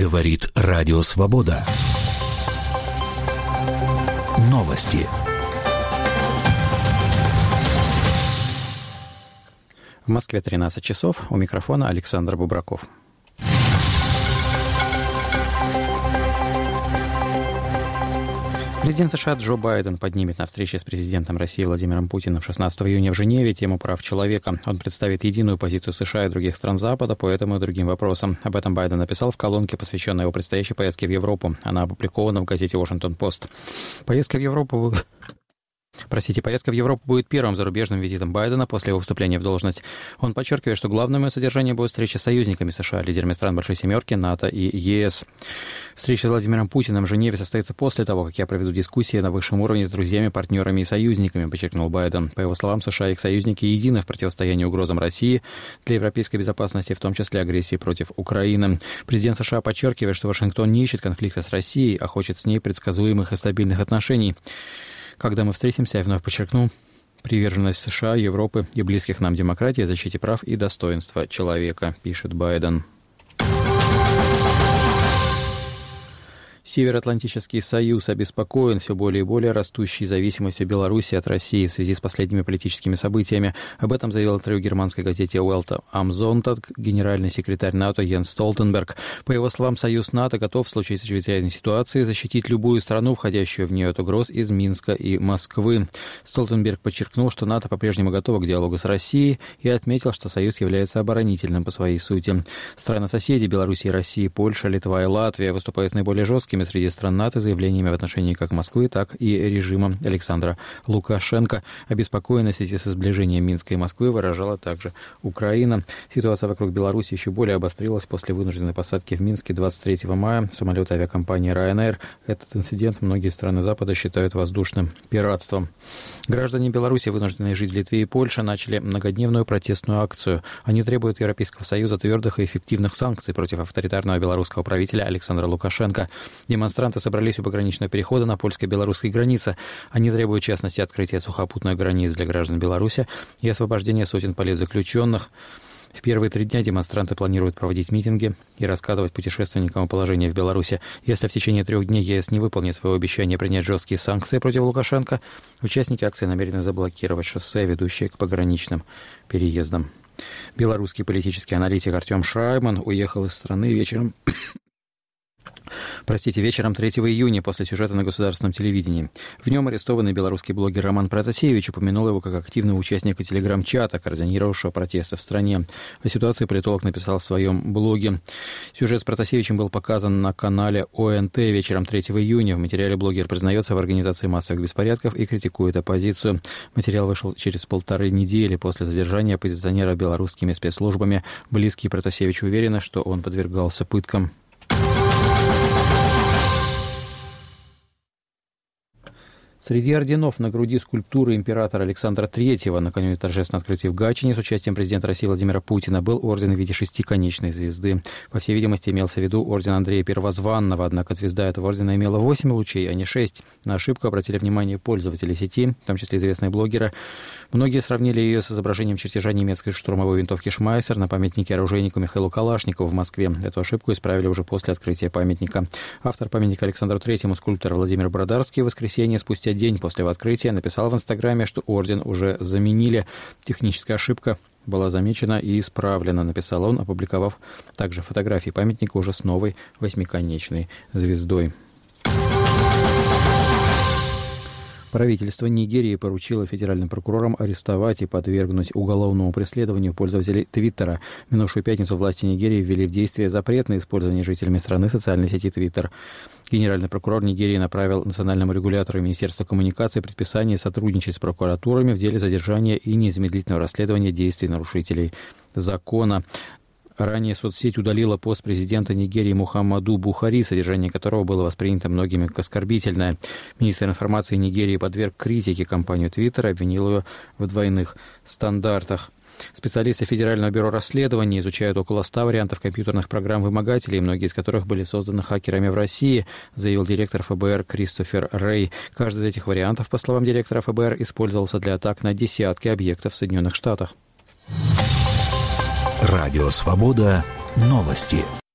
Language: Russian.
Говорит Радио Свобода. Новости. В Москве 13 часов. У микрофона Александр Бубраков. Президент США Джо Байден поднимет на встрече с президентом России Владимиром Путиным 16 июня в Женеве тему прав человека. Он представит единую позицию США и других стран Запада по этому и другим вопросам. Об этом Байден написал в колонке, посвященной его предстоящей поездке в Европу. Она опубликована в газете «Вашингтон-Пост». Поездка в Европу будет первым зарубежным визитом Байдена после его вступления в должность. Он подчеркивает, что главным ее содержанием будет встреча с союзниками США, лидерами стран Большой Семерки, НАТО и ЕС. Встреча с Владимиром Путиным в Женеве состоится после того, как я проведу дискуссии на высшем уровне с друзьями, партнерами и союзниками, подчеркнул Байден. По его словам, США и их союзники едины в противостоянии угрозам России для европейской безопасности, в том числе агрессии против Украины. Президент США подчеркивает, что Вашингтон не ищет конфликта с Россией, а хочет с ней предсказуемых и стабильных отношений. Когда мы встретимся, я вновь подчеркну приверженность США, Европы и близких нам демократии, защите прав и достоинства человека, пишет Байден. Североатлантический союз обеспокоен все более и более растущей зависимостью Беларуси от России в связи с последними политическими событиями. Об этом заявил в интервью германской газете Welt am Sonntag генеральный секретарь НАТО Йенс Столтенберг. По его словам, союз НАТО готов в случае чрезвычайной ситуации защитить любую страну, входящую в нее от угроз из Минска и Москвы. Столтенберг подчеркнул, что НАТО по-прежнему готово к диалогу с Россией и отметил, что союз является оборонительным по своей сути. Страны-соседи Беларуси и России, Польша, Литва и Латвия выступают наиболее жесткими среди стран НАТО заявлениями в отношении как Москвы, так и режима Александра Лукашенко. Обеспокоенность в связи со сближением Минска и Москвы выражала также Украина. Ситуация вокруг Беларуси еще более обострилась после вынужденной посадки в Минске 23 мая самолета авиакомпании Ryanair. Этот инцидент многие страны Запада считают воздушным пиратством. Граждане Беларуси, вынужденные жить в Литве и Польше, начали многодневную протестную акцию. Они требуют Европейского Союза твердых и эффективных санкций против авторитарного белорусского правителя Александра Лукашенко. Демонстранты собрались у пограничного перехода на польско-белорусской границе. Они требуют, в частности, открытия сухопутных границ для граждан Беларуси и освобождения сотен политзаключенных. В первые 3 дня демонстранты планируют проводить митинги и рассказывать путешественникам о положении в Беларуси. Если в течение 3 дней ЕС не выполнит свое обещание принять жесткие санкции против Лукашенко, участники акции намерены заблокировать шоссе, ведущее к пограничным переездам. Белорусский политический аналитик Артем Шрайман уехал из страны вечером 3 июня после сюжета на государственном телевидении. В нем арестованный белорусский блогер Роман Протасевич упомянул его как активного участника телеграм-чата, координировавшего протесты в стране. О ситуации политолог написал в своем блоге. Сюжет с Протасевичем был показан на канале ОНТ вечером 3 июня. В материале блогер признается в организации массовых беспорядков и критикует оппозицию. Материал вышел через 1,5 недели после задержания оппозиционера белорусскими спецслужбами. Близкие Протасевича уверены, что он подвергался пыткам. Среди орденов на груди скульптуры императора Александра III накануне торжественного открытия в Гатчине с участием президента России Владимира Путина был орден в виде 6-конечной звезды. По всей видимости, имелся в виду орден Андрея Первозванного, однако звезда этого ордена имела 8 лучей, а не 6. На ошибку обратили внимание пользователи сети, в том числе известные блогеры. Многие сравнили ее с изображением чертежа немецкой штурмовой винтовки «Шмайсер» на памятнике оружейнику Михаилу Калашникову в Москве. Эту ошибку исправили уже после открытия памятника. Автор памятника Александру III, скульптор Владимир Брадарский, в воскресенье, спустя день после его открытия, написал в Инстаграме, что орден уже заменили. Техническая ошибка была замечена и исправлена, написал он, опубликовав также фотографии памятника уже с новой 8-конечной звездой. Правительство Нигерии поручило федеральным прокурорам арестовать и подвергнуть уголовному преследованию пользователей Твиттера. В минувшую пятницу власти Нигерии ввели в действие запрет на использование жителями страны социальной сети Твиттер. Генеральный прокурор Нигерии направил национальному регулятору и Министерству коммуникации предписание сотрудничать с прокуратурами в деле задержания и незамедлительного расследования действий нарушителей закона. Ранее соцсеть удалила пост президента Нигерии Мухаммаду Бухари, содержание которого было воспринято многими как оскорбительное. Министр информации Нигерии подверг критике компанию Твиттер, обвинил ее в двойных стандартах. Специалисты Федерального бюро расследований изучают около 100 вариантов компьютерных программ-вымогателей, многие из которых были созданы хакерами в России, заявил директор ФБР Кристофер Рэй. Каждый из этих вариантов, по словам директора ФБР, использовался для атак на десятки объектов в Соединенных Штатах. Радио Свобода. Новости.